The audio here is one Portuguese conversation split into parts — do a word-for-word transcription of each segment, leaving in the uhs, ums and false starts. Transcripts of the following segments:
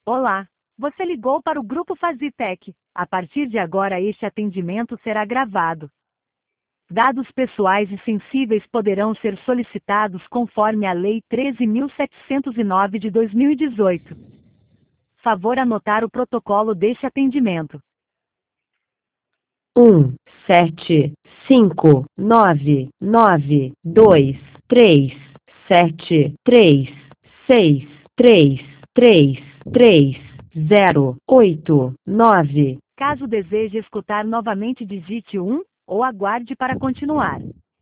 Olá, você ligou para o Grupo Fazitec. A partir de agora este atendimento será gravado. Dados pessoais e sensíveis poderão ser solicitados conforme a Lei treze mil setecentos e nove de dois mil e dezoito. Favor anotar o protocolo deste atendimento. Um, sete, cinco, nove, nove, dois, três, sete, três, seis, três, três, três, zero, oito, nove. Caso deseje escutar novamente, digite um ou aguarde para continuar.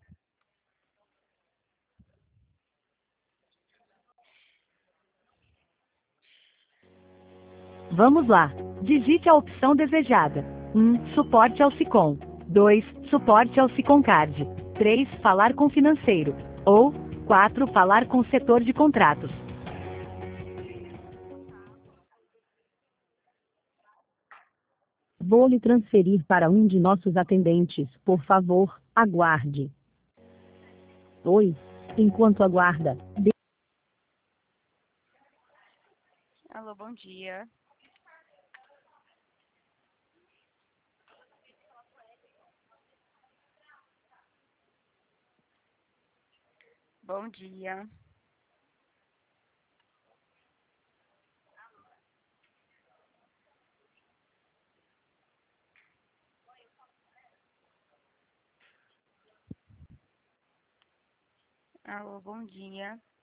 Vamos lá. Digite a opção desejada. um. Suporte ao Sicom. dois. Suporte ao Siconcard. três. Falar com financeiro. Ou quatro. Falar com setor de contratos. Vou lhe transferir para um de nossos atendentes. Por favor, aguarde. Oi. Enquanto aguarda, dê- Alô, bom dia. Bom dia. Alô, bom dia.